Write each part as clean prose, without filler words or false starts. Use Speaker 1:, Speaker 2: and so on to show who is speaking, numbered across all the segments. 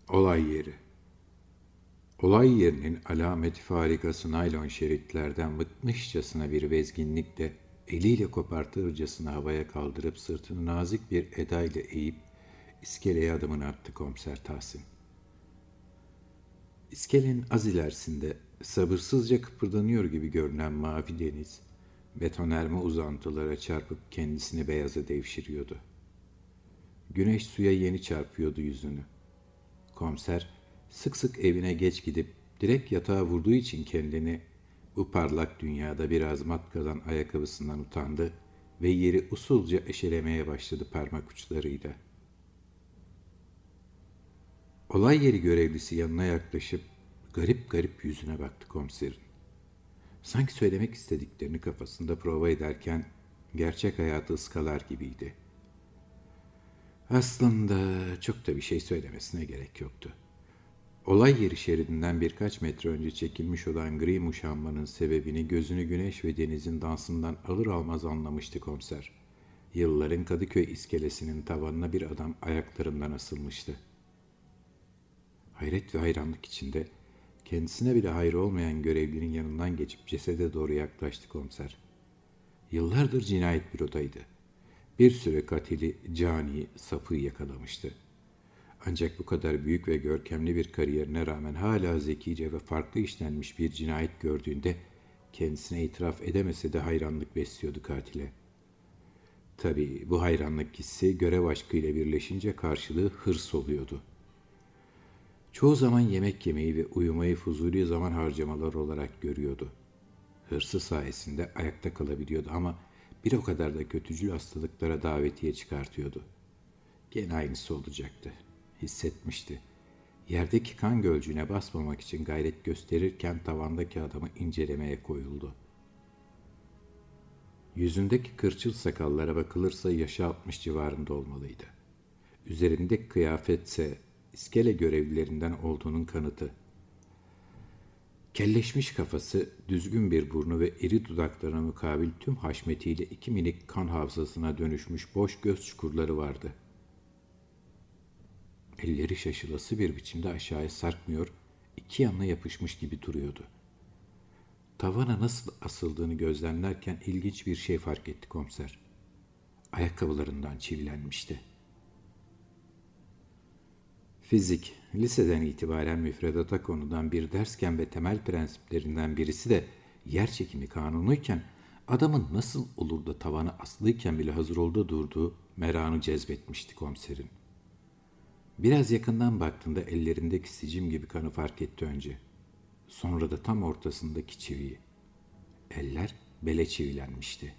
Speaker 1: Olay yeri. Olay yerinin alameti farikası naylon şeritlerden bıkmışçasına bir bezginlikle eliyle kopartırcasına havaya kaldırıp sırtını nazik bir edayla eğip iskeleye adımını attı komiser Tahsin. İskelenin az ilerisinde sabırsızca kıpırdanıyor gibi görünen mavi deniz, betonerme uzantılara çarpıp kendisini beyaza devşiriyordu. Güneş suya yeni çarpıyordu yüzünü. Komiser sık sık evine geç gidip direkt yatağa vurduğu için kendini bu parlak dünyada biraz matkadan ayakkabısından utandı ve yeri usulca eşelemeye başladı parmak uçlarıyla. Olay yeri görevlisi yanına yaklaşıp garip garip yüzüne baktı komiserin. Sanki söylemek istediklerini kafasında prova ederken gerçek hayatı ıskalar gibiydi. Aslında çok da bir şey söylemesine gerek yoktu. Olay yeri şeridinden birkaç metre önce çekilmiş olan gri muşambanın sebebini gözünü güneş ve denizin dansından alır almaz anlamıştı komiser. Yılların Kadıköy iskelesinin tavanına bir adam ayaklarından asılmıştı. Hayret ve hayranlık içinde kendisine bile hayır olmayan görevlinin yanından geçip cesede doğru yaklaştı komiser. Yıllardır cinayet bürodaydı. Bir süre katili, cani, sapığı yakalamıştı. Ancak bu kadar büyük ve görkemli bir kariyerine rağmen hala zekice ve farklı işlenmiş bir cinayet gördüğünde kendisine itiraf edemese de hayranlık besliyordu katile. Tabii bu hayranlık hissi görev aşkıyla birleşince karşılığı hırs oluyordu. Çoğu zaman yemek yemeyi ve uyumayı fuzuli zaman harcamalar olarak görüyordu. Hırsı sayesinde ayakta kalabiliyordu ama bir o kadar da kötücül hastalıklara davetiye çıkartıyordu. Gene aynısı olacaktı. Hissetmişti. Yerdeki kan gölcüğüne basmamak için gayret gösterirken tavandaki adamı incelemeye koyuldu. Yüzündeki kırçıl sakallara bakılırsa yaşı 60 civarında olmalıydı. Üzerindeki kıyafetse iskele görevlilerinden olduğunun kanıtı. Kelleşmiş kafası, düzgün bir burnu ve iri dudaklarına mukabil tüm haşmetiyle 2 minik kan havzasına dönüşmüş boş göz çukurları vardı. Elleri şaşılası bir biçimde aşağıya sarkmıyor, iki yanına yapışmış gibi duruyordu. Tavana nasıl asıldığını gözlemlerken ilginç bir şey fark etti komiser. Ayakkabılarından çivilenmişti. Fizik, liseden itibaren müfredata konudan bir dersken ve temel prensiplerinden birisi de yerçekimi kanunuyken adamın nasıl olur da tavana aslıyken bile hazır olduğu durduğu merakını cezbetmişti komiserin. Biraz yakından baktığında ellerindeki sicim gibi kanı fark etti önce. Sonra da tam ortasındaki çiviyi. Eller bele çivilenmişti.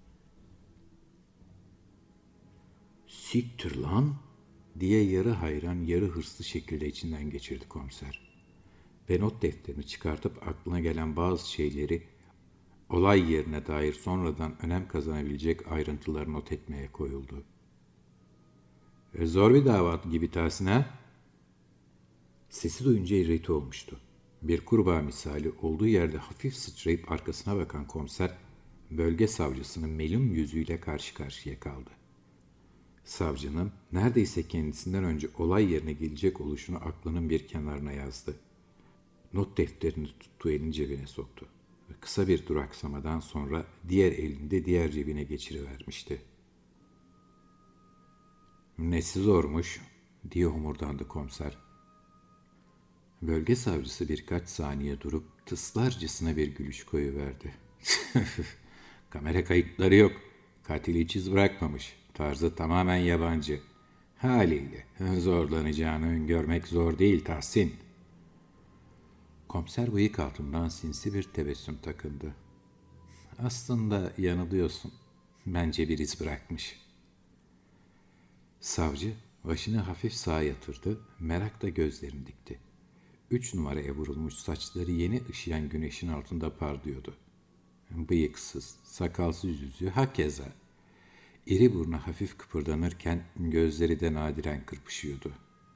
Speaker 1: "Siktir lan!" diye yarı hayran, yarı hırslı şekilde içinden geçirdi komiser. Ve not defterini çıkartıp aklına gelen bazı şeyleri olay yerine dair sonradan önem kazanabilecek ayrıntıları not etmeye koyuldu. "Zor bir dava gibi Tahsin ha?" Sesi duyunca irrite olmuştu. Bir kurbağa misali olduğu yerde hafif sıçrayıp arkasına bakan komiser, bölge savcısının melun yüzüyle karşı karşıya kaldı. Savcının neredeyse kendisinden önce olay yerine gelecek oluşunu aklının bir kenarına yazdı. Not defterini tuttuğu elini cebine soktu. Ve kısa bir duraksamadan sonra diğer elini de diğer cebine geçirivermişti. "Nesi zormuş?" diye homurdandı komiser. Bölge savcısı birkaç saniye durup tıslarcasına bir gülüş koyuverdi. "Kamera kayıtları yok. Katil hiç iz bırakmamış. Tarzı tamamen yabancı. Haliyle zorlanacağını öngörmek zor değil Tahsin." Komiser bıyık altından sinsi bir tebessüm takındı. "Aslında yanılıyorsun. Bence bir iz bırakmış." Savcı başını hafif sağa yatırdı, merakla gözlerini dikti. 3 numaraya vurulmuş saçları yeni ışıyan güneşin altında parlıyordu. Bıyıksız, sakalsız yüzü hakeza. İri burnu hafif kıpırdanırken gözleri de nadiren kırpışıyordu.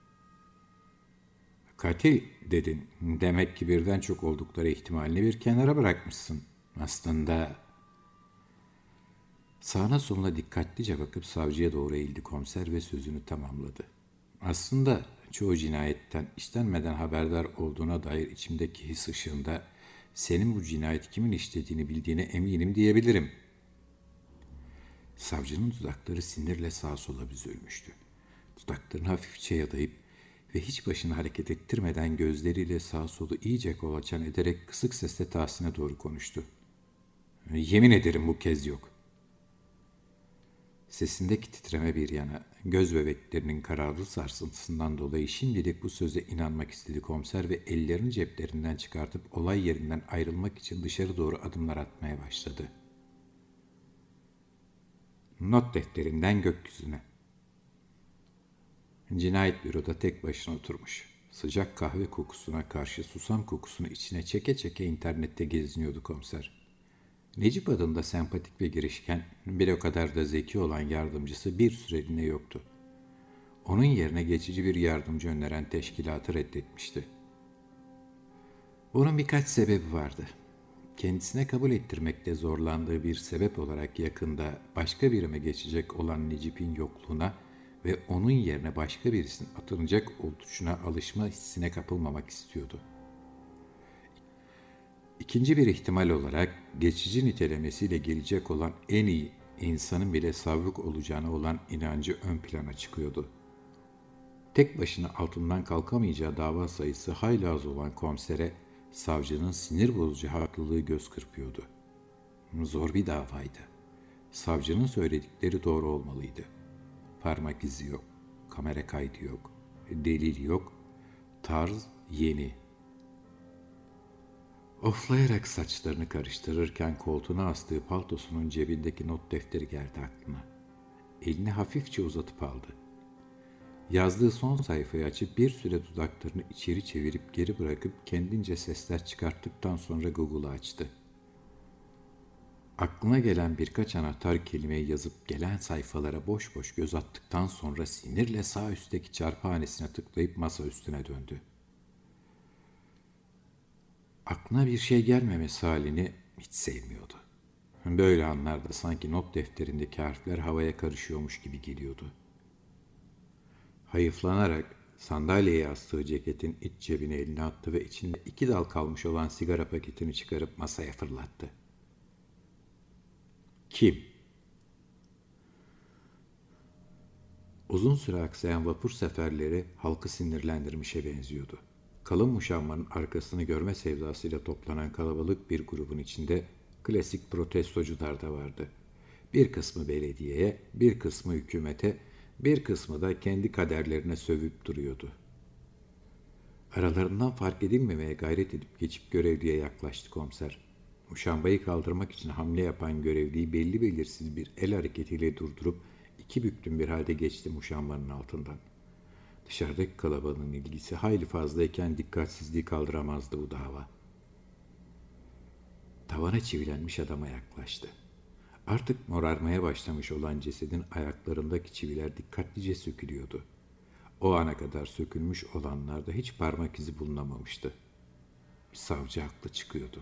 Speaker 1: "Katil dedin. Demek ki birden çok oldukları ihtimalini bir kenara bırakmışsın. Aslında..." Sağına soluna dikkatlice bakıp savcıya doğru eğildi komiser ve sözünü tamamladı. "Aslında çoğu cinayetten istenmeden haberdar olduğuna dair içimdeki his ışığında senin bu cinayeti kimin işlediğini bildiğine eminim diyebilirim. Savcının dudakları sinirle sağa sola büzülmüştü. Dudaklarını hafifçe yadayıp ve hiç başını hareket ettirmeden gözleriyle sağa solu iyice kolaçan ederek kısık sesle Tahsin'e doğru konuştu. Yemin ederim bu kez yok. Sesindeki titreme bir yana, göz bebeklerinin kararlı sarsıntısından dolayı şimdilik bu söze inanmak istedi komiser ve ellerini ceplerinden çıkartıp olay yerinden ayrılmak için dışarı doğru adımlar atmaya başladı. Not defterinden gökyüzüne. Cinayet büroda tek başına oturmuş. Sıcak kahve kokusuna karşı susam kokusunu içine çeke çeke internette geziniyordu komiser. Necip adında sempatik ve girişken, bir o kadar da zeki olan yardımcısı bir süreliğine yoktu. Onun yerine geçici bir yardımcı öneren teşkilatı reddetmişti. Bunun birkaç sebebi vardı. Kendisine kabul ettirmekte zorlandığı bir sebep olarak yakında başka birime geçecek olan Necip'in yokluğuna ve onun yerine başka birisinin atanacak oluşuna alışma hissine kapılmamak istiyordu. İkinci bir ihtimal olarak geçici nitelemesiyle gelecek olan en iyi insanın bile savruk olacağına olan inancı ön plana çıkıyordu. Tek başına altından kalkamayacağı dava sayısı hayli az olan komisere savcının sinir bozucu haklılığı göz kırpıyordu. Zor bir davaydı. Savcının söyledikleri doğru olmalıydı. Parmak izi yok, kamera kaydı yok, delil yok, tarz yeni. Oflayarak saçlarını karıştırırken koltuğuna astığı paltosunun cebindeki not defteri geldi aklına. Elini hafifçe uzatıp aldı. Yazdığı son sayfayı açıp bir süre dudaklarını içeri çevirip geri bırakıp kendince sesler çıkarttıktan sonra Google'ı açtı. Aklına gelen birkaç anahtar kelimeyi yazıp gelen sayfalara boş boş göz attıktan sonra sinirle sağ üstteki çarpı hanesine tıklayıp masa üstüne döndü. Aklına bir şey gelmemesi halini hiç sevmiyordu. Böyle anlarda sanki not defterindeki harfler havaya karışıyormuş gibi geliyordu. Hayıflanarak sandalyeye astığı ceketin iç cebine elini attı ve içinde 2 dal kalmış olan sigara paketini çıkarıp masaya fırlattı. Kim? Uzun süre aksayan vapur seferleri halkı sinirlendirmişe benziyordu. Kalın muşambanın arkasını görme sevdasıyla toplanan kalabalık bir grubun içinde klasik protestocular da vardı. Bir kısmı belediyeye, bir kısmı hükümete, bir kısmı da kendi kaderlerine sövüp duruyordu. Aralarından fark edilmemeye gayret edip geçip görevliye yaklaştı komiser. Muşambayı kaldırmak için hamle yapan görevliyi belli belirsiz bir el hareketiyle durdurup iki büklüm bir halde geçti muşambanın altından. Dışarıdaki kalabalığın ilgisi hayli fazlayken dikkatsizliği kaldıramazdı bu dava. Tavana çivilenmiş adama yaklaştı. Artık morarmaya başlamış olan cesedin ayaklarındaki çiviler dikkatlice sökülüyordu. O ana kadar sökülmüş olanlarda hiç parmak izi bulunamamıştı. Savcı haklı çıkıyordu.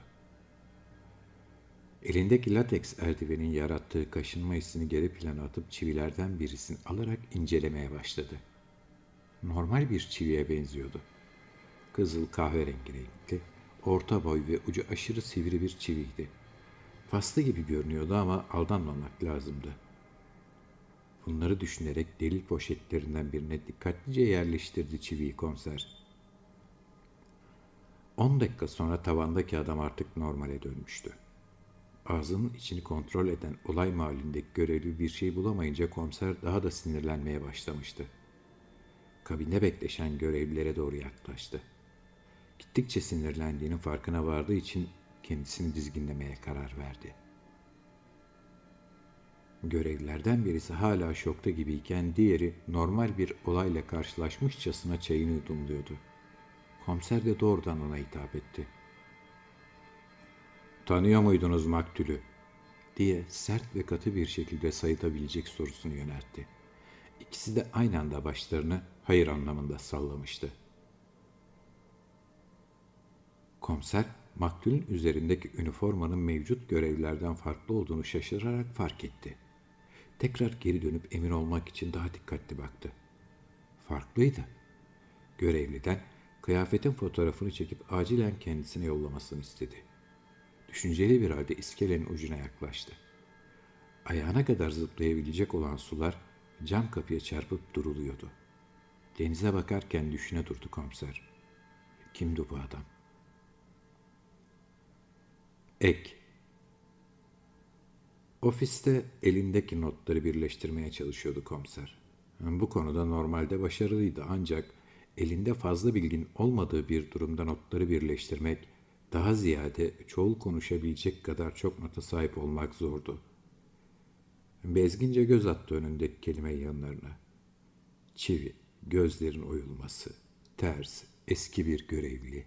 Speaker 1: Elindeki lateks eldivenin yarattığı kaşınma hissini geri plana atıp çivilerden birisini alarak incelemeye başladı. Normal bir çiviye benziyordu. Kızıl kahverengi renkli, orta boy ve ucu aşırı sivri bir çiviydi. Paslı gibi görünüyordu ama aldanmamak lazımdı. Bunları düşünerek delil poşetlerinden birine dikkatlice yerleştirdi çiviyi komiser. 10 dakika sonra tavandaki adam artık normale dönmüştü. Ağzının içini kontrol eden olay mahallindeki görevli bir şey bulamayınca komiser daha da sinirlenmeye başlamıştı. Kabinde bekleşen görevlilere doğru yaklaştı. Gittikçe sinirlendiğinin farkına vardığı için kendisini dizginlemeye karar verdi. Görevlilerden birisi hala şokta gibiyken diğeri normal bir olayla karşılaşmışçasına çayını yudumluyordu. Komiser de doğrudan ona hitap etti. "Tanıyor muydunuz maktulü?" diye sert ve katı bir şekilde sayıtabilecek sorusunu yöneltti. İkisi de aynı anda başlarını hayır anlamında sallamıştı. Komiser, maktulün üzerindeki üniformanın mevcut görevlilerden farklı olduğunu şaşırarak fark etti. Tekrar geri dönüp emin olmak için daha dikkatli baktı. Farklıydı. Görevliden kıyafetin fotoğrafını çekip acilen kendisine yollamasını istedi. Düşünceli bir halde iskelenin ucuna yaklaştı. Ayağına kadar zıplayabilecek olan sular cam kapıya çarpıp duruluyordu. Denize bakarken düşüne durdu komiser. Kimdi bu adam? Ek. Ofiste elindeki notları birleştirmeye çalışıyordu komiser. Bu konuda normalde başarılıydı ancak elinde fazla bilgin olmadığı bir durumda notları birleştirmek, daha ziyade çoğul konuşabilecek kadar çok nota sahip olmak zordu. Bezgince göz attı önündeki kelime yanlarına. Çivi, gözlerin oyulması, ters, eski bir görevli.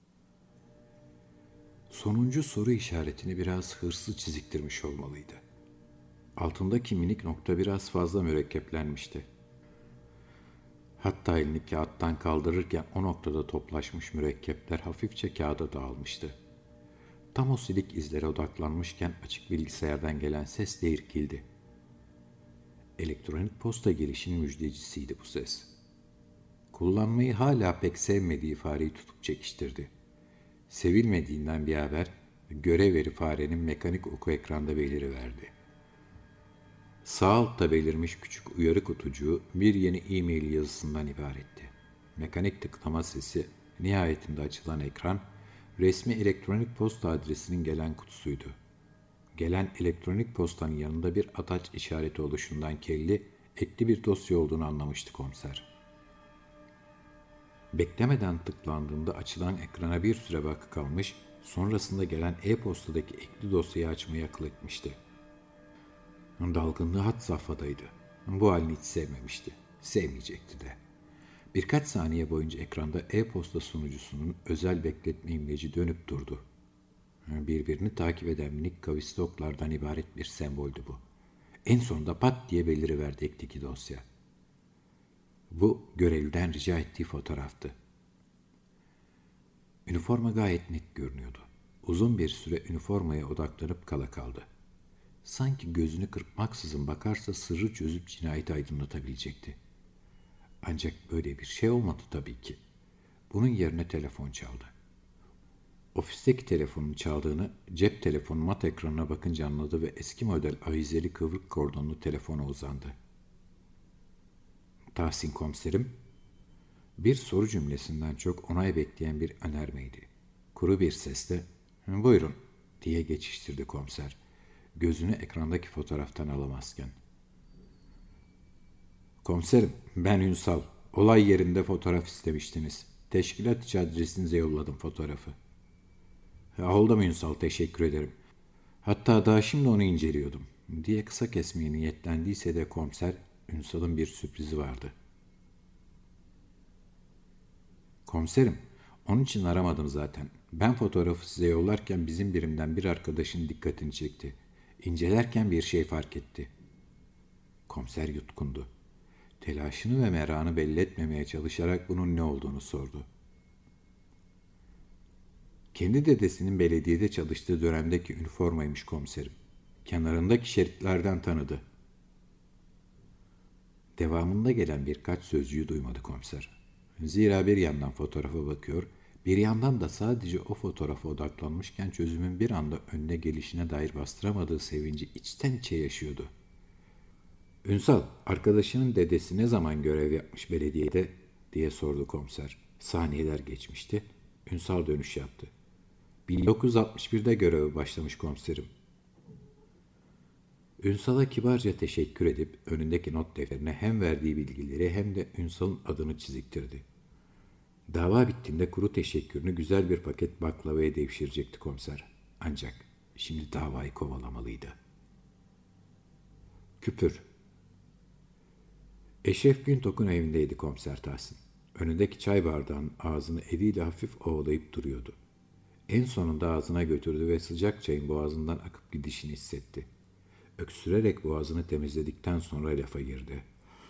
Speaker 1: Sonuncu soru işaretini biraz hırslı çiziktirmiş olmalıydı. Altındaki minik nokta biraz fazla mürekkeplenmişti. Hatta elini kağıttan kaldırırken o noktada toplaşmış mürekkepler hafifçe kağıda dağılmıştı. Tam o silik izlere odaklanmışken açık bilgisayardan gelen ses de irkildi. Elektronik posta gelişinin müjdecisiydi bu ses. Kullanmayı hala pek sevmediği fareyi tutup çekiştirdi. Sevilmediğinden bir haber, görev veri farenin mekanik oku ekranda beliriverdi. Sağ altta belirmiş küçük uyarı kutucuğu bir yeni e-mail yazısından ibaretti. Mekanik tıklama sesi, nihayetinde açılan ekran, resmi elektronik posta adresinin gelen kutusuydu. Gelen elektronik postanın yanında bir ataç işareti oluşundan kelli, ekli bir dosya olduğunu anlamıştı komiser. Beklemeden tıklandığında açılan ekrana bir süre bakı kalmış, sonrasında gelen e-postadaki ekli dosyayı açmayı akıl etmişti. Dalgınlığı had safhadaydı. Bu halini hiç sevmemişti. Sevmeyecekti de. Birkaç saniye boyunca ekranda e-posta sunucusunun özel bekletme imleci dönüp durdu. Birbirini takip eden minik kavistoklardan ibaret bir semboldü bu. En sonunda pat diye beliriverdi ekteki dosya. Bu görevliden rica ettiği fotoğraftı. Üniforma gayet net görünüyordu. Uzun bir süre üniformaya odaklanıp kala kaldı. Sanki gözünü kırpmaksızın bakarsa sırrı çözüp cinayeti aydınlatabilecekti. Ancak böyle bir şey olmadı tabii ki. Bunun yerine telefon çaldı. Ofisteki telefonun çaldığını cep telefonu mat ekranına bakınca anladı ve eski model avizeli kıvrık kordonlu telefona uzandı. Tahsin komiserim, bir soru cümlesinden çok onay bekleyen bir önermeydi. Kuru bir sesle, buyurun diye geçiştirdi komiser, gözünü ekrandaki fotoğraftan alamazken. Komiserim, ben Ünsal. Olay yerinde fotoğraf istemiştiniz. Teşkilat içi adresinize yolladım fotoğrafı. Oldu mu Ünsal, teşekkür ederim. Hatta daha şimdi onu inceliyordum diye kısa kesmeye niyetlendiyse de komiser, Ünsal'ın bir sürprizi vardı. Komiserim, onun için aramadım zaten. Ben fotoğrafı size yollarken bizim birimden bir arkadaşın dikkatini çekti. İncelerken bir şey fark etti. Komiser yutkundu. Telaşını ve merakını belli etmemeye çalışarak bunun ne olduğunu sordu. Kendi dedesinin belediyede çalıştığı dönemdeki üniformaymış komiserim. Kenarındaki şeritlerden tanıdı. Devamında gelen birkaç sözcüğü duymadı komiser. Zira bir yandan fotoğrafa bakıyor, bir yandan da sadece o fotoğrafa odaklanmışken çözümün bir anda önüne gelişine dair bastıramadığı sevinci içten içe yaşıyordu. Ünsal, arkadaşının dedesi ne zaman görev yapmış belediyede diye sordu komiser. Saniyeler geçmişti. Ünsal dönüş yaptı. 1961'de göreve başlamış komiserim. Ünsal'a kibarca teşekkür edip önündeki not defterine hem verdiği bilgileri hem de Ünsal'ın adını çiziktirdi. Dava bittiğinde kuru teşekkürünü güzel bir paket baklavaya devşirecekti komiser. Ancak şimdi davayı kovalamalıydı. Küpür. Eşref Güntok'un evindeydi komiser Tahsin. Önündeki çay bardağının ağzını eliyle hafif ovalayıp duruyordu. En sonunda ağzına götürdü ve sıcak çayın boğazından akıp gidişini hissetti. Öksürerek boğazını temizledikten sonra lafa girdi.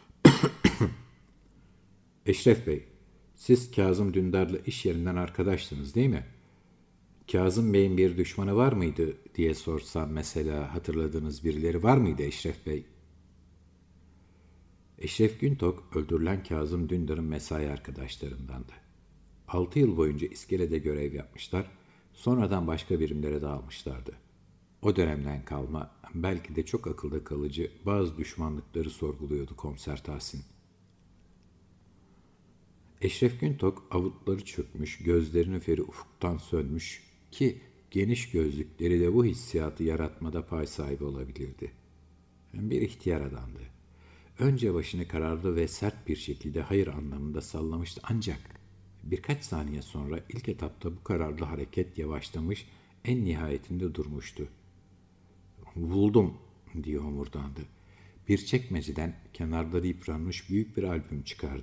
Speaker 1: Eşref Bey, siz Kazım Dündar'la iş yerinden arkadaştınız değil mi? Kazım Bey'in bir düşmanı var mıydı diye sorsam mesela hatırladığınız birileri var mıydı Eşref Bey? Eşref Güntok öldürülen Kazım Dündar'ın mesai arkadaşlarındandı. 6 yıl boyunca iskelede görev yapmışlar, sonradan başka birimlere dağılmışlardı. O dönemden kalma, belki de çok akılda kalıcı bazı düşmanlıkları sorguluyordu Komiser Tahsin. Eşref Güntok avutları çökmüş, gözlerinin feri ufuktan sönmüş ki geniş gözlükleri de bu hissiyatı yaratmada pay sahibi olabilirdi. Bir ihtiyar adamdı. Önce başını kararlı ve sert bir şekilde hayır anlamında sallamıştı ancak birkaç saniye sonra ilk etapta bu kararlı hareket yavaşlamış, en nihayetinde durmuştu. "Buldum," diye homurdandı. Bir çekmeceden kenarları yıpranmış büyük bir albüm çıkardı.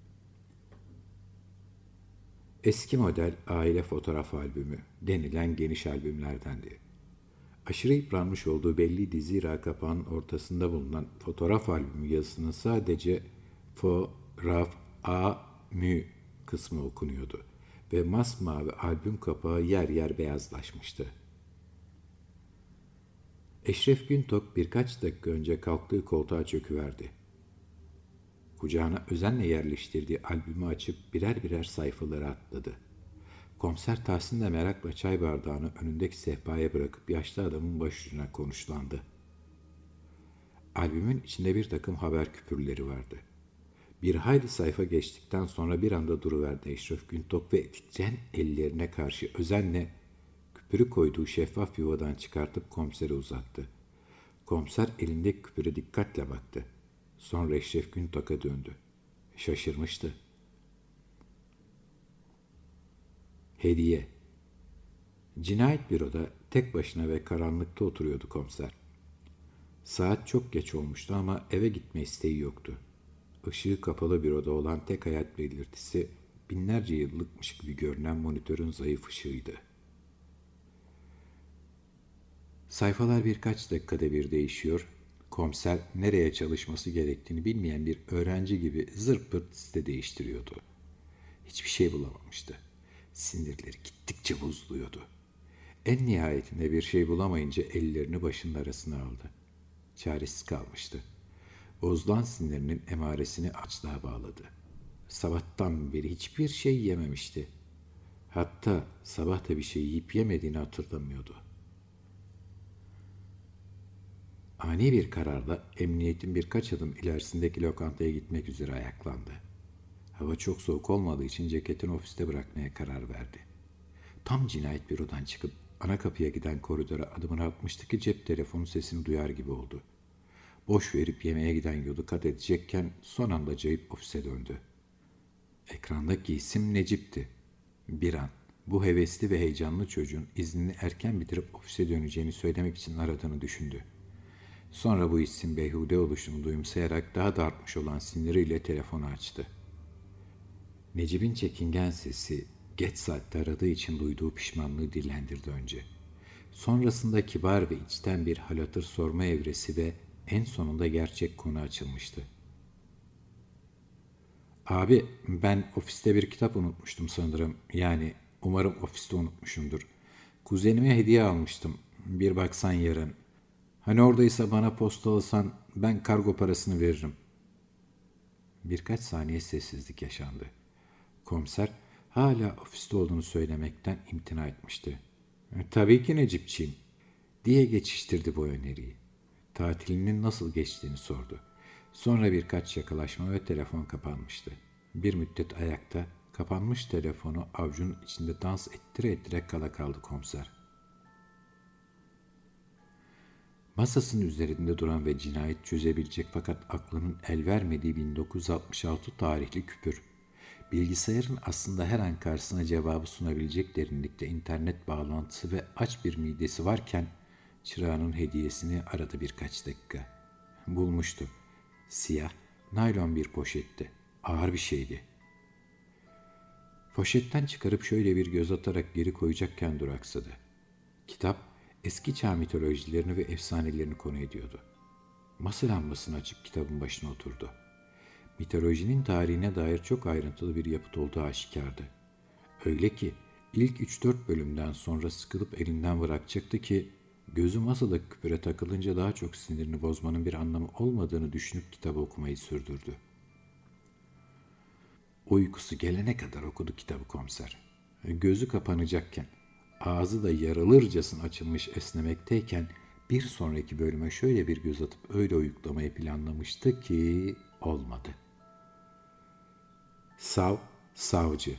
Speaker 1: Eski model aile fotoğraf albümü denilen geniş albümlerdendi. Aşırı yıpranmış olduğu belliydi, zira kapağın ortasında bulunan fotoğraf albümü yazısının sadece fo-raf a-mü kısmı okunuyordu ve masmavi albüm kapağı yer yer beyazlaşmıştı. Eşref Güntok birkaç dakika önce kalktığı koltuğa çöküverdi. Kucağına özenle yerleştirdiği albümü açıp birer birer sayfaları atladı. Komiser Tahsin de merakla çay bardağını önündeki sehpaya bırakıp yaşlı adamın başucuna konuşlandı. Albümün içinde bir takım haber küpürleri vardı. Bir hayli sayfa geçtikten sonra bir anda duruverdi Eşref Güntok ve titreyen ellerine karşı özenle küpürü koyduğu şeffaf yuvadan çıkartıp komisere uzattı. Komiser elindeki küpüre dikkatle baktı. Sonra Eşref Güntok'a döndü. Şaşırmıştı. Hediye. Cinayet büroda tek başına ve karanlıkta oturuyordu komiser. Saat çok geç olmuştu ama eve gitme isteği yoktu. Işığı kapalı büroda olan tek hayat belirtisi binlerce yıllıkmış gibi görünen monitörün zayıf ışığıydı. Sayfalar birkaç dakikada bir değişiyor. Komiser nereye çalışması gerektiğini bilmeyen bir öğrenci gibi zırt pırt site değiştiriyordu. Hiçbir şey bulamamıştı. Sinirleri gittikçe bozuluyordu. En nihayetinde bir şey bulamayınca ellerini başının arasına aldı. Çaresiz kalmıştı. Bozulan sinirinin emaresini açlığa bağladı. Sabahtan beri hiçbir şey yememişti. Hatta sabah da bir şey yiyip yemediğini hatırlamıyordu. Ani bir kararla emniyetin birkaç adım ilerisindeki lokantaya gitmek üzere ayaklandı. Hava çok soğuk olmadığı için ceketini ofiste bırakmaya karar verdi. Tam cinayet bürodan çıkıp ana kapıya giden koridora adımını atmıştı ki cep telefonu sesini duyar gibi oldu. Boş verip yemeğe giden yolu kat edecekken son anda cayıp ofise döndü. Ekrandaki isim Necip'ti. Bir an bu hevesli ve heyecanlı çocuğun iznini erken bitirip ofise döneceğini söylemek için aradığını düşündü. Sonra bu isim beyhude oluşunu duyumsayarak daha da artmış olan siniriyle telefonu açtı. Necip'in çekingen sesi geç saatte aradığı için duyduğu pişmanlığı dillendirdi önce. Sonrasında kibar ve içten bir hal hatır sorma evresi ve en sonunda gerçek konu açılmıştı. "Abi, ben ofiste bir kitap unutmuştum sanırım. Yani umarım ofiste unutmuşumdur. Kuzenime hediye almıştım. Bir baksan yarın. Hani oradaysa bana postalasan ben kargo parasını veririm." Birkaç saniye sessizlik yaşandı. Komiser hala ofiste olduğunu söylemekten imtina etmişti. "Tabii ki Necipçiğim," diye geçiştirdi bu öneriyi. Tatilinin nasıl geçtiğini sordu. Sonra birkaç şakalaşma ve telefon kapanmıştı. Bir müddet ayakta, kapanmış telefonu avucunun içinde dans ettire ettire kala kaldı komiser. Masasının üzerinde duran ve cinayet çözebilecek fakat aklının el vermediği 1966 tarihli küpür. Bilgisayarın aslında her an karşısına cevabı sunabilecek derinlikte internet bağlantısı ve aç bir midesi varken çırağının hediyesini aradı birkaç dakika. Bulmuştu. Siyah, naylon bir poşette. Ağır bir şeydi. Poşetten çıkarıp şöyle bir göz atarak geri koyacakken duraksadı. Kitap, eski çağ mitolojilerini ve efsanelerini konu ediyordu. Masa lambasını açıp kitabın başına oturdu. Mitolojinin tarihine dair çok ayrıntılı bir yapıt olduğu aşikardı. Öyle ki ilk 3-4 bölümden sonra sıkılıp elinden bırakacaktı ki Gözü masadaki küpüre takılınca daha çok sinirini bozmanın bir anlamı olmadığını düşünüp kitabı okumayı sürdürdü. Uykusu gelene kadar okudu kitabı komiser. Gözü kapanacakken, ağzı da yaralırcasına açılmış esnemekteyken bir sonraki bölüme şöyle bir göz atıp öyle uyuklamayı planlamıştı ki olmadı. Savcı.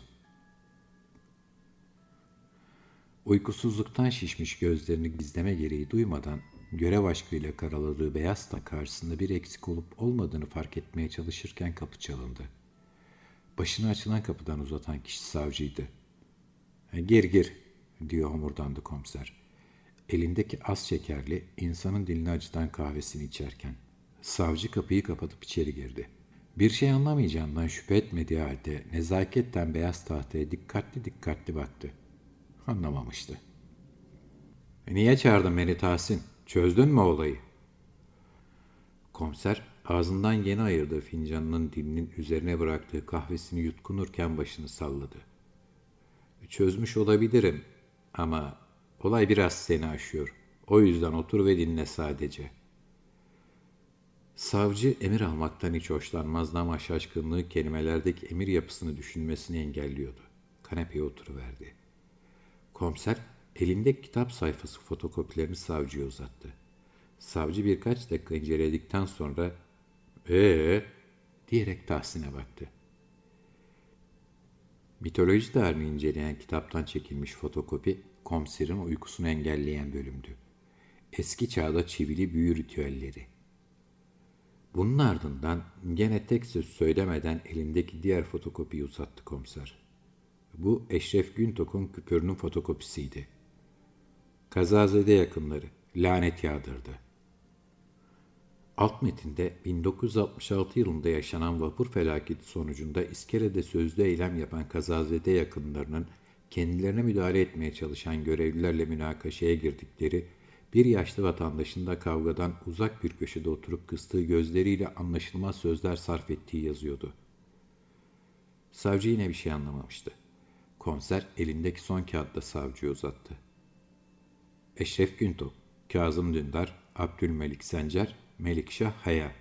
Speaker 1: Uykusuzluktan şişmiş gözlerini gizleme gereği duymadan görev aşkıyla karaladığı beyaz ta karşısında bir eksik olup olmadığını fark etmeye çalışırken kapı çalındı. Başını açılan kapıdan uzatan kişi savcıydı. Gir gir diyor homurdandı komiser. Elindeki az şekerli, insanın dilini acıtan kahvesini içerken. Savcı kapıyı kapatıp içeri girdi. Bir şey anlamayacağından şüphe etmediği halde nezaketten beyaz tahtaya dikkatli baktı. Anlamamıştı. Niye çağırdın beni Tahsin? Çözdün mü olayı? Komiser ağzından yeni ayırdığı fincanının dilinin üzerine bıraktığı kahvesini yutkunurken başını salladı. Çözmüş olabilirim ama olay biraz seni aşıyor. O yüzden otur ve dinle sadece. Savcı emir almaktan hiç hoşlanmazdı ama şaşkınlığı kelimelerdeki emir yapısını düşünmesini engelliyordu. Kanepeye oturuverdi. Komiser elinde kitap sayfası fotokopilerini savcıya uzattı. Savcı birkaç dakika inceledikten sonra diyerek Tahsin'e baktı. Mitoloji tarihini inceleyen kitaptan çekilmiş fotokopi komiserin uykusunu engelleyen bölümdü. Eski çağda çivili büyü ritüelleri. Bunun ardından gene tek söz söylemeden elindeki diğer fotokopiyi uzattı komiser. Bu Eşref Güntok'un küpürünün fotokopisiydi. Kazazede yakınları, lanet yağdırdı. Alt metinde 1966 yılında yaşanan vapur felaketi sonucunda iskelede sözlü eylem yapan kazazede yakınlarının kendilerine müdahale etmeye çalışan görevlilerle münakaşaya girdikleri, bir yaşlı vatandaşın da kavgadan uzak bir köşede oturup kıstığı gözleriyle anlaşılmaz sözler sarf ettiği yazıyordu. Savcı yine bir şey anlamamıştı. Komiser elindeki son kağıtta savcıya uzattı. Eşref Güntok, Kazım Dündar, Abdülmelik Sencer, Melikşah Haya.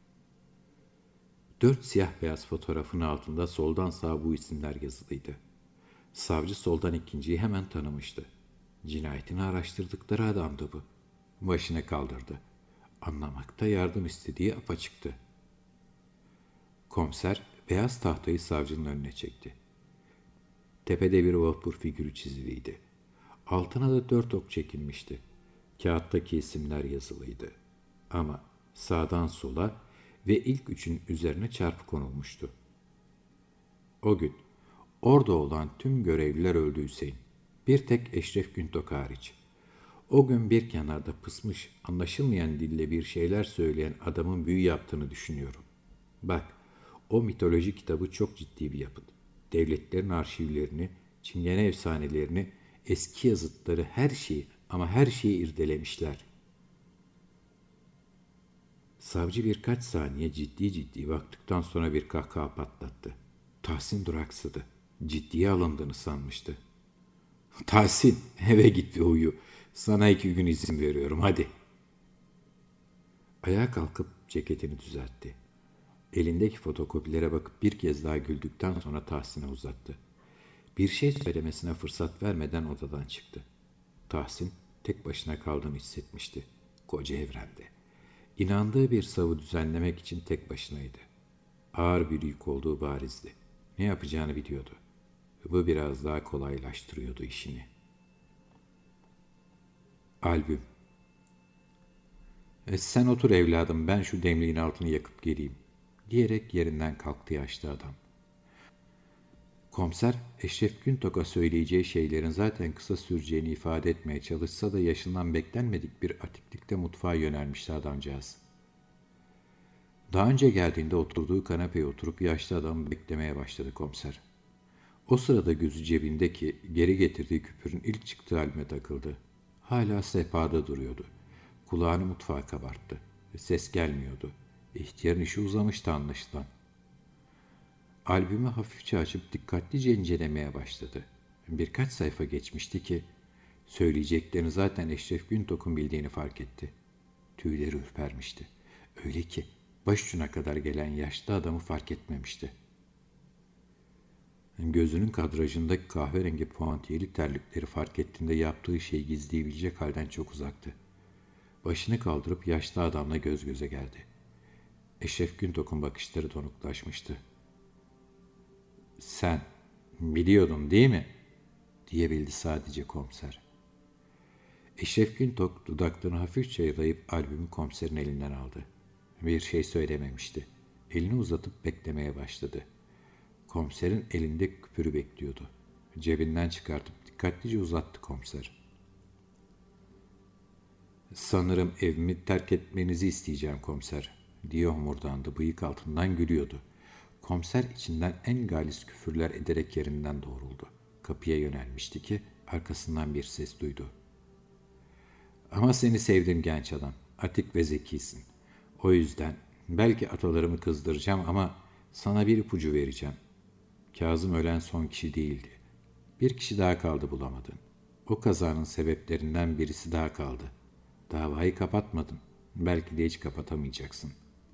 Speaker 1: 4 siyah beyaz fotoğrafın altında soldan sağa bu isimler yazılıydı. Savcı soldan ikinciyi hemen tanımıştı. Cinayetini araştırdıkları adamdı bu. Başını kaldırdı. Anlamakta yardım istediği apaçıktı. Komiser beyaz tahtayı savcının önüne çekti. Tepede bir vapur figürü çiziliydi. Altına da 4 ok çekilmişti. Kağıttaki isimler yazılıydı. Ama sağdan sola ve ilk üçün üzerine çarpı konulmuştu. O gün orada olan tüm görevliler öldü Hüseyin. Bir tek Eşref Güntok hariç. O gün bir kenarda pısmış, anlaşılmayan dille bir şeyler söyleyen adamın büyü yaptığını düşünüyorum. Bak, o mitoloji kitabı çok ciddi bir yapıt. Devletlerin arşivlerini, Çingene efsanelerini, eski yazıtları, her şeyi ama her şeyi irdelemişler. Savcı birkaç saniye ciddi baktıktan sonra bir kahkaha patlattı. Tahsin duraksadı. Ciddiye alındığını sanmıştı. Tahsin, eve git ve uyu. Sana 2 gün izin veriyorum, hadi. Ayağa kalkıp ceketini düzeltti. Elindeki fotokopilere bakıp bir kez daha güldükten sonra Tahsin'e uzattı. Bir şey söylemesine fırsat vermeden odadan çıktı. Tahsin tek başına kaldığını hissetmişti. Koca evrende. İnandığı bir savı düzenlemek için tek başınaydı. Ağır bir yük olduğu barizdi. Ne yapacağını biliyordu. Bu biraz daha kolaylaştırıyordu işini. Albüm. Sen otur evladım, ben şu demliğin altını yakıp geleyim, diyerek yerinden kalktı yaşlı adam. Komiser, Eşref Güntok'a söyleyeceği şeylerin zaten kısa süreceğini ifade etmeye çalışsa da yaşından beklenmedik bir atiklikte mutfağa yönelmişti adamcağız. Daha önce geldiğinde oturduğu kanepeye oturup yaşlı adamı beklemeye başladı komiser. O sırada gözü cebindeki, geri getirdiği küpürün ilk çıktığı albüme takıldı. Hala sehpada duruyordu. Kulağını mutfağa kabarttı. Ses gelmiyordu. İhtiyarın işi uzamıştı anlaşılan. Albümü hafifçe açıp dikkatlice incelemeye başladı. Birkaç sayfa geçmişti ki Söyleyeceklerini zaten Eşref Güntok'un bildiğini fark etti. Tüyleri ürpermişti. Öyle ki başucuna kadar gelen yaşlı adamı fark etmemişti. Gözünün kadrajındaki kahverengi puantiyeli terlikleri fark ettiğinde yaptığı şeyi gizleyebilecek halden çok uzaktı. Başını kaldırıp yaşlı adamla göz göze geldi. Eşref Güntok'un bakışları donuklaşmıştı. "Sen biliyordun değil mi?" diyebildi sadece komiser. Eşref Güntok dudaklarını hafifçe yalayıp albümü komiserin elinden aldı. Bir şey söylememişti. Elini uzatıp beklemeye başladı. Komiserin elinde küpürü bekliyordu. Cebinden çıkartıp dikkatlice uzattı komiser. "Sanırım evimi terk etmenizi isteyeceğim komiser," diye homurdandı. Bıyık altından gülüyordu. Komiser içinden en galis küfürler ederek yerinden doğruldu. Kapıya yönelmişti ki arkasından bir ses duydu. "Ama seni sevdim genç adam. Atik ve zekisin. O yüzden belki atalarımı kızdıracağım ama sana bir ipucu vereceğim. Kazım ölen son kişi değildi. Bir kişi daha kaldı bulamadın. O kazanın sebeplerinden birisi daha kaldı. Davayı kapatmadın. Belki de hiç kapatamayacaksın."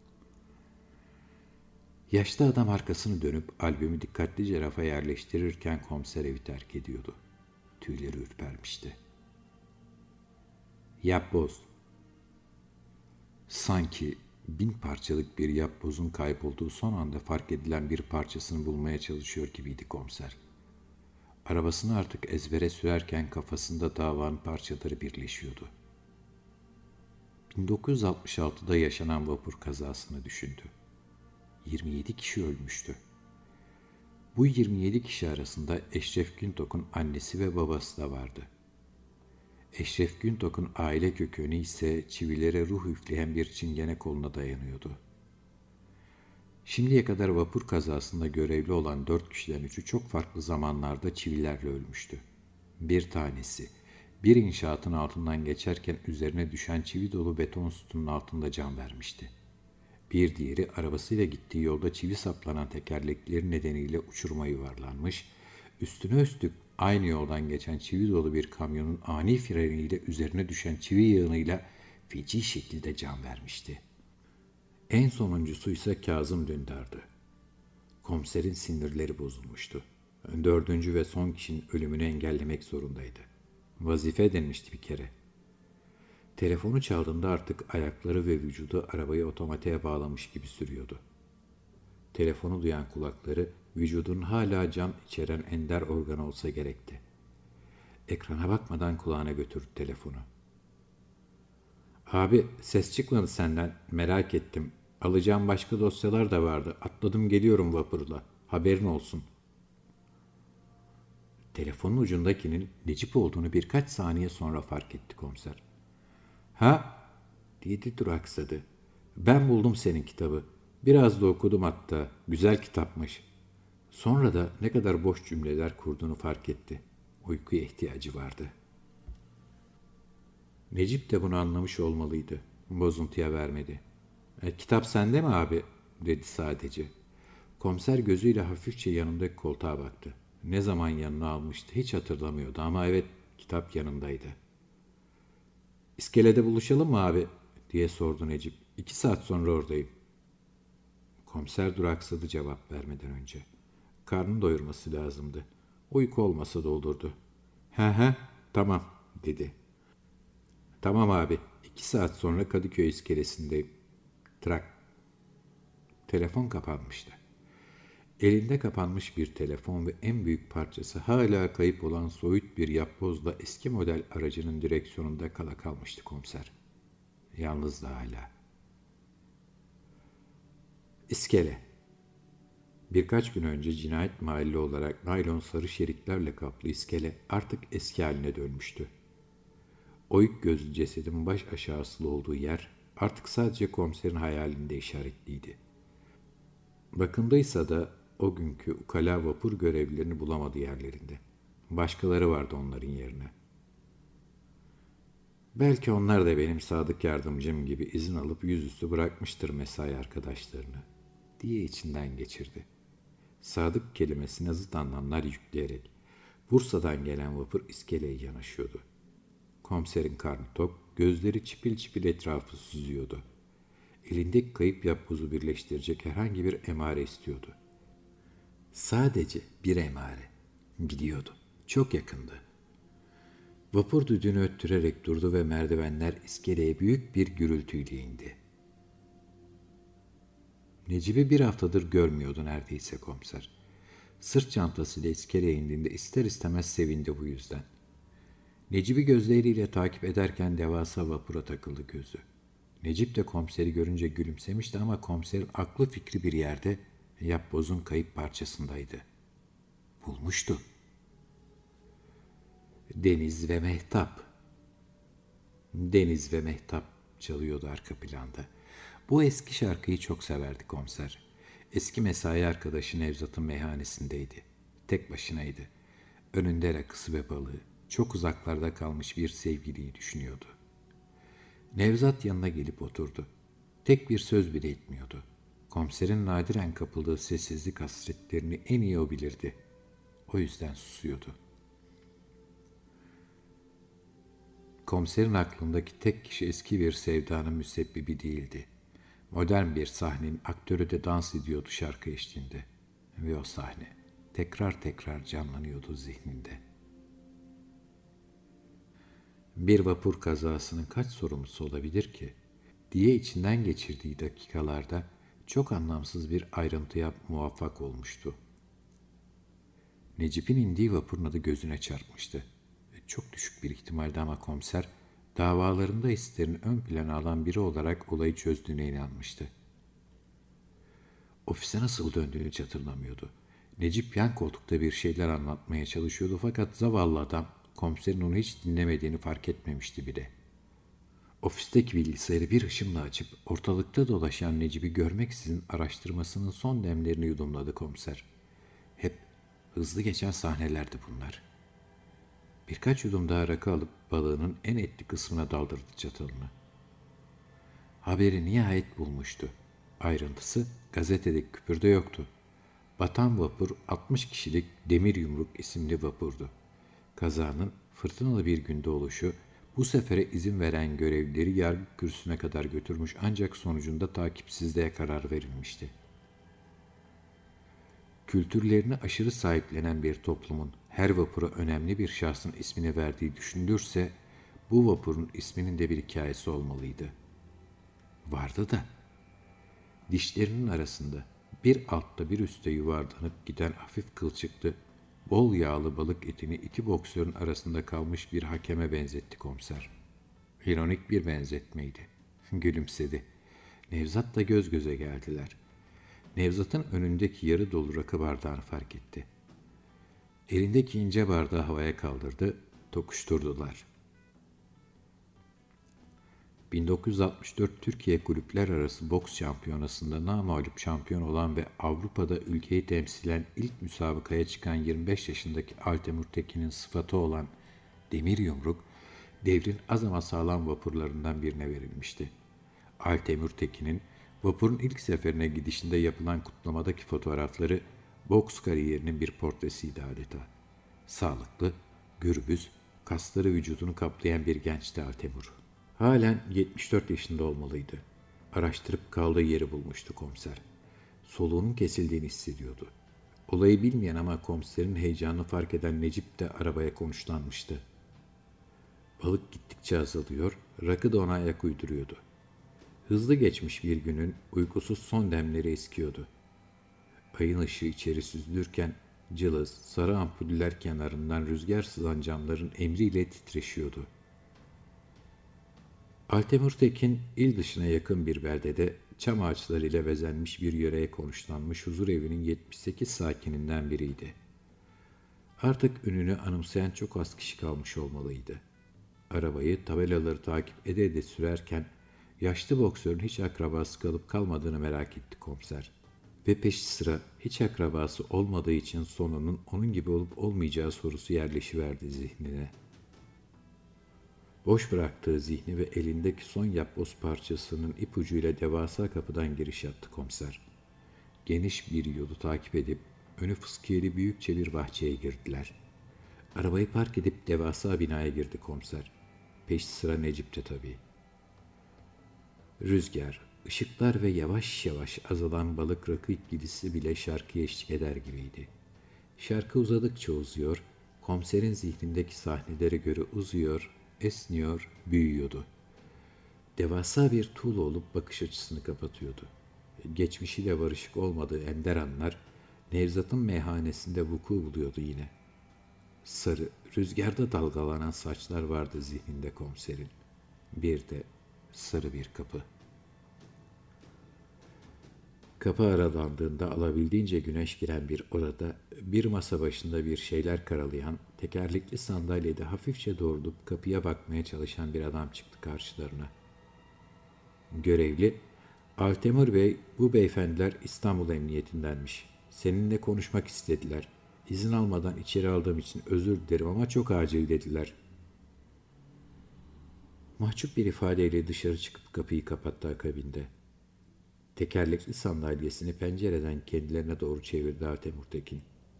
Speaker 1: Yaşlı adam arkasını dönüp albümü dikkatlice rafa yerleştirirken komiser evi terk ediyordu. Tüyleri ürpermişti. Yapboz. Sanki 1000 parçalık bir yapbozun kaybolduğu son anda fark edilen bir parçasını bulmaya çalışıyor gibiydi komiser. Arabasını artık ezbere sürerken kafasında davanın parçaları birleşiyordu. 1966'da yaşanan vapur kazasını düşündü. 27 kişi ölmüştü. Bu 27 kişi arasında Eşref Güntok'un annesi ve babası da vardı. Eşref Güntok'un aile kökeni ise çivilere ruh üfleyen bir çingene koluna dayanıyordu. Şimdiye kadar vapur kazasında görevli olan 4 kişiden 3'ü çok farklı zamanlarda çivilerle ölmüştü. Bir tanesi, bir inşaatın altından geçerken üzerine düşen çivi dolu beton sütunun altında can vermişti. Bir diğeri arabasıyla gittiği yolda çivi saplanan tekerlekleri nedeniyle uçuruma yuvarlanmış, üstüne üstlük aynı yoldan geçen çivi dolu bir kamyonun ani freniyle üzerine düşen çivi yığınıyla feci şekilde can vermişti. En sonuncusu ise Kazım Dündar'dı. Komiserin sinirleri bozulmuştu. 4. ve son kişinin ölümünü engellemek zorundaydı. Vazife edinmişti bir kere. Telefonu çaldığında artık ayakları ve vücudu arabayı otomatiğe bağlamış gibi sürüyordu. Telefonu duyan kulakları vücudun hala can içeren ender organ olsa gerekti. Ekrana bakmadan kulağına götürdü telefonu. "Abi ses çıkmadı senden, merak ettim. Alacağım başka dosyalar da vardı. Atladım geliyorum vapurla. Haberin olsun." Telefonun ucundakinin Necip olduğunu birkaç saniye sonra fark etti komiser. "Ha?" diye duraksadı. "Ben buldum senin kitabı. Biraz da okudum hatta. Güzel kitapmış." Sonra da ne kadar boş cümleler kurduğunu fark etti. Uykuya ihtiyacı vardı. Necip de bunu anlamış olmalıydı. Bozuntuya vermedi. Kitap sende mi abi?" dedi sadece. Komiser gözüyle hafifçe yanındaki koltuğa baktı. Ne zaman yanına almıştı hiç hatırlamıyordu ama evet, kitap yanındaydı. "İskelede buluşalım mı abi?" diye sordu Necip. 2 saat sonra oradayım." Komiser duraksadı cevap vermeden önce. Karnını doyurması lazımdı. Uyku olmasa doldurdu. He, tamam," dedi. "Tamam abi, 2 saat sonra Kadıköy iskelesindeyim." Trak. Telefon kapanmıştı. Elinde kapanmış bir telefon ve en büyük parçası hala kayıp olan soyut bir yapbozla eski model aracının direksiyonunda kala kalmıştı komiser. Yalnızdı hala. İskele. Birkaç gün önce cinayet mahalli olarak naylon sarı şeritlerle kaplı iskele artık eski haline dönmüştü. Oyuk gözlü cesedin baş aşağısında olduğu yer artık sadece komiserin hayalinde işaretliydi. Bakındıysa da o günkü ukala vapur görevlilerini bulamadı yerlerinde. Başkaları vardı onların yerine. Belki onlar da benim sadık yardımcım gibi izin alıp yüzüstü bırakmıştır mesai arkadaşlarını, diye içinden geçirdi. Sadık kelimesine zıt anlamlar yükleyerek. Bursa'dan gelen vapur iskeleye yanaşıyordu. Komiserin karnı tok, gözleri çipil çipil etrafı süzüyordu. Elindeki kayıp yapbozu birleştirecek herhangi bir emare istiyordu. Sadece bir emare. Biliyordu. Çok yakındı. Vapur düdüğünü öttürerek durdu ve merdivenler iskeleye büyük bir gürültüyle indi. Necip'i bir haftadır görmüyordu neredeyse komiser. Sırt çantasıyla iskeleye indiğinde ister istemez sevindi bu yüzden. Necip'i gözleriyle takip ederken devasa vapura takıldı gözü. Necip de komiseri görünce gülümsemişti ama komiserin aklı fikri bir yerde, yapbozun kayıp parçasındaydı. Bulmuştu. Deniz ve Mehtap. Deniz ve Mehtap çalıyordu arka planda. Bu eski şarkıyı çok severdi komiser. Eski mesai arkadaşı Nevzat'ın meyhanesindeydi. Tek başınaydı. Önünde rakısı ve balığı, çok uzaklarda kalmış bir sevgiliyi düşünüyordu. Nevzat yanına gelip oturdu. Tek bir söz bile etmiyordu. Komiserin nadiren kapıldığı sessizlik hasretlerini en iyi o bilirdi. O yüzden susuyordu. Komiserin aklındaki tek kişi eski bir sevdanın müsebbibi değildi. Modern bir sahnenin aktörü de dans ediyordu şarkı eşliğinde. Ve o sahne tekrar tekrar canlanıyordu zihninde. Bir vapur kazasının kaç sorumlusu olabilir ki? Diye içinden geçirdiği dakikalarda çok anlamsız bir ayrıntıya muvaffak olmuştu. Necip'in indiği vapurun adı gözüne çarpmıştı. Çok düşük bir ihtimaldi ama komiser, davalarında hislerini ön plana alan biri olarak olayı çözdüğüne inanmıştı. Ofise nasıl döndüğünü hiç hatırlamıyordu. Necip yan koltukta bir şeyler anlatmaya çalışıyordu fakat zavallı adam komiserin onu hiç dinlemediğini fark etmemişti bile. Ofisteki bilgisayarı bir ışımla açıp ortalıkta dolaşan Necip'i görmeksizin araştırmasının son demlerini yudumladı komiser. Hep hızlı geçen sahnelerdi bunlar. Birkaç yudum daha rakı alıp balığının en etli kısmına daldırdı çatalını. Haberi nihayet bulmuştu. Ayrıntısı gazetedeki küpürde yoktu. Batan vapur 60 kişilik Demir Yumruk isimli vapurdu. Kazanın fırtınalı bir günde oluşu bu sefere izin veren görevlileri yargı kürsüsüne kadar götürmüş ancak sonucunda takipsizliğe karar verilmişti. Kültürlerini aşırı sahiplenen bir toplumun her vapura önemli bir şahsın ismini verdiği düşünülürse bu vapurun isminin de bir hikayesi olmalıydı. Vardı da. Dişlerinin arasında bir altta bir üstte yuvarlanıp giden hafif kılçıklı, bol yağlı balık etini iki boksörün arasında kalmış bir hakeme benzetti komiser. İronik bir benzetmeydi. Gülümsedi. Nevzat'la göz göze geldiler. Nevzat'ın önündeki yarı dolu rakı bardağını fark etti. Elindeki ince bardağı havaya kaldırdı, tokuşturdular. 1964 Türkiye Kulüpler Arası Boks Şampiyonası'nda namağlup şampiyon olan ve Avrupa'da ülkeyi temsilen ilk müsabakaya çıkan 25 yaşındaki Altemur Tekin'in sıfatı olan Demir Yumruk, devrin az ama sağlam vapurlarından birine verilmişti. Altemur Tekin'in vapurun ilk seferine gidişinde yapılan kutlamadaki fotoğrafları boks kariyerinin bir portresiydi adeta. Sağlıklı, gürbüz, kasları vücudunu kaplayan bir gençti Altemur. Halen 74 yaşında olmalıydı. Araştırıp kaldığı yeri bulmuştu komiser. Soluğunun kesildiğini hissediyordu. Olayı bilmeyen ama komiserin heyecanını fark eden Necip de arabaya konuşlanmıştı. Balık gittikçe azalıyor, rakı da ona ayak uyduruyordu. Hızlı geçmiş bir günün uykusuz son demleri eskiyordu. Ayın ışığı içeri süzülürken cılız, sarı ampuller kenarından rüzgar sızan camların emriyle titreşiyordu. Altemur Tekin, il dışına yakın bir beldede çam ağaçlarıyla bezenmiş bir yöreye konuşlanmış huzur evinin 78 sakininden biriydi. Artık ününü anımsayan çok az kişi kalmış olmalıydı. Arabayı tabelaları takip ede ede sürerken yaşlı boksörün hiç akrabası kalıp kalmadığını merak etti komiser. Ve peşi sıra hiç akrabası olmadığı için sonunun onun gibi olup olmayacağı sorusu yerleşiverdi zihnine. Boş bıraktığı zihni ve elindeki son yapboz parçasının ipucuyla devasa kapıdan giriş yaptı komiser. Geniş bir yolu takip edip önü fıskiyeli büyükçe bir bahçeye girdiler. Arabayı park edip devasa binaya girdi komiser. Peş sıra Necip'te tabii. Rüzgar, ışıklar ve yavaş yavaş azalan balık rakı ikilisi bile şarkıya eşlik eder gibiydi. Şarkı uzadıkça uzuyor, komiserin zihnindeki sahnelere göre uzuyor, esniyor, büyüyordu. Devasa bir tuğla olup bakış açısını kapatıyordu. Geçmişiyle barışık olmadığı ender anlar, Nevzat'ın meyhanesinde vuku buluyordu yine. Sarı, rüzgarda dalgalanan saçlar vardı zihninde komiserin. Bir de sarı bir kapı. Kapı aralandığında alabildiğince güneş giren bir odada, bir masa başında bir şeyler karalayan, tekerlekli sandalyede hafifçe doğrulup kapıya bakmaya çalışan bir adam çıktı karşılarına. Görevli, Altemur Bey, bu beyefendiler İstanbul Emniyetindenmiş. Seninle konuşmak istediler. İzin almadan içeri aldığım için özür dilerim ama çok acil dediler. Mahcup bir ifadeyle dışarı çıkıp kapıyı kapattı akabinde. Tekerlekli sandalyesini pencereden kendilerine doğru çevirdi Altemur Tekin.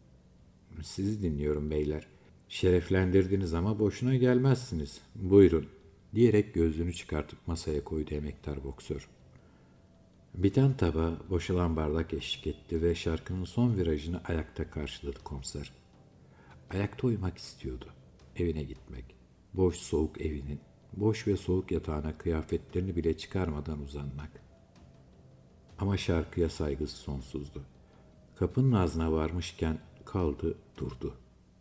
Speaker 1: Sizi dinliyorum beyler. Şereflendirdiniz ama boşuna gelmezsiniz. Buyurun, diyerek gözlüğünü çıkartıp masaya koydu emektar boksör. Biten tabağa boşalan bardak eşlik etti ve şarkının son virajını ayakta karşıladı komiser. Ayakta uyumak istiyordu. Evine gitmek. Boş soğuk evinin, boş ve soğuk yatağına kıyafetlerini bile çıkarmadan uzanmak. Ama şarkıya saygısı sonsuzdu. Kapının ağzına varmışken kaldı, durdu.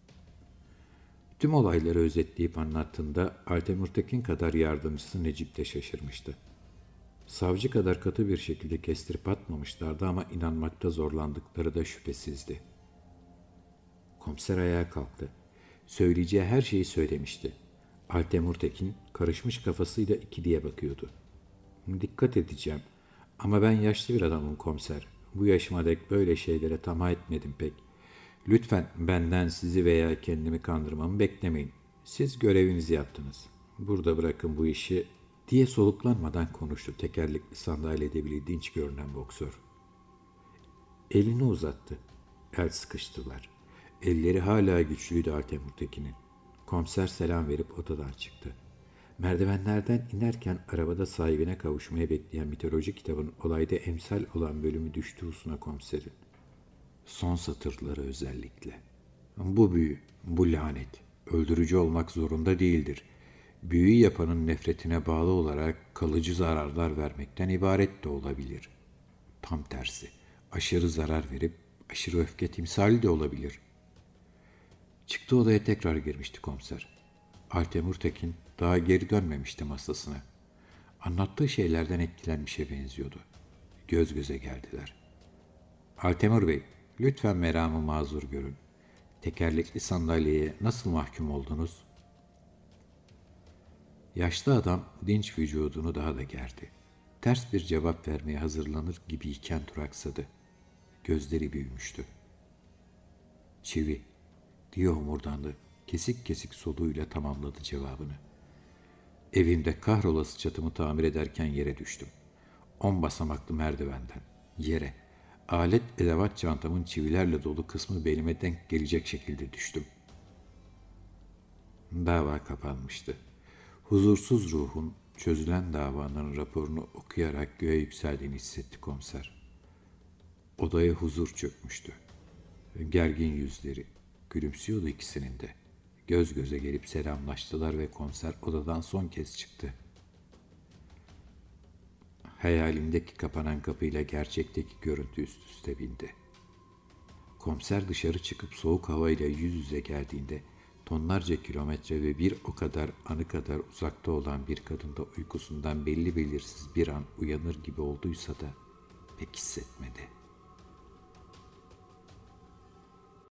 Speaker 1: Tüm olayları özetleyip anlattığında Altemur Tekin kadar yardımcısı Necip de şaşırmıştı. Savcı kadar katı bir şekilde kestirip atmamışlardı ama inanmakta zorlandıkları da şüphesizdi. Komiser ayağa kalktı. Söyleyeceği her şeyi söylemişti. Altemur Tekin karışmış kafasıyla ikiliye bakıyordu. Dikkat edeceğim ama ben yaşlı bir adamım komiser. Bu yaşıma dek böyle şeylere tamah etmedim pek. Lütfen benden sizi veya kendimi kandırmamı beklemeyin. Siz görevinizi yaptınız. Burada bırakın bu işi diye soluklanmadan konuştu tekerlekli sandalyede bile dinç görünen boksör. Elini uzattı. El sıkıştılar. Elleri hala güçlüydü Altemur Tekin'in. Komiser selam verip odadan çıktı. Merdivenlerden inerken arabada sahibine kavuşmaya bekleyen mitoloji kitabının olayda emsal olan bölümü düştü usuna komiserin. Son satırları özellikle. Bu büyü, bu lanet, öldürücü olmak zorunda değildir. Büyü yapanın nefretine bağlı olarak kalıcı zararlar vermekten ibaret de olabilir. Tam tersi, aşırı zarar verip aşırı öfke timsali de olabilir. Çıktı odaya tekrar girmişti komiser. Altemur Tekin daha geri dönmemişti masasına. Anlattığı şeylerden etkilenmişe benziyordu. Göz göze geldiler. Altemur Bey, lütfen meramı mazur görün. Tekerlekli sandalyeye nasıl mahkum oldunuz? Yaşlı adam dinç vücudunu daha da gerdi. Ters bir cevap vermeye hazırlanır gibiyken duraksadı. Gözleri büyümüştü. Çivi, diye homurdandı. Kesik kesik soluğuyla tamamladı cevabını. Evimde kahrolası çatımı tamir ederken yere düştüm. 10 basamaklı merdivenden. Yere. Alet edevat çantamın çivilerle dolu kısmı belime denk gelecek şekilde düştüm. Dava kapanmıştı. Huzursuz ruhun çözülen davanın raporunu okuyarak göğe yükseldiğini hissetti komiser. Odaya huzur çökmüştü. Gergin yüzleri, gülümsüyordu ikisinin de. Göz göze gelip selamlaştılar ve komiser odadan son kez çıktı. Hayalimdeki kapanan kapıyla gerçekteki görüntü üst üste bindi. Komiser dışarı çıkıp soğuk havayla yüz yüze geldiğinde tonlarca kilometre ve bir o kadar anı kadar uzakta olan bir kadında uykusundan belli belirsiz bir an uyanır gibi olduysa da pek hissetmedi.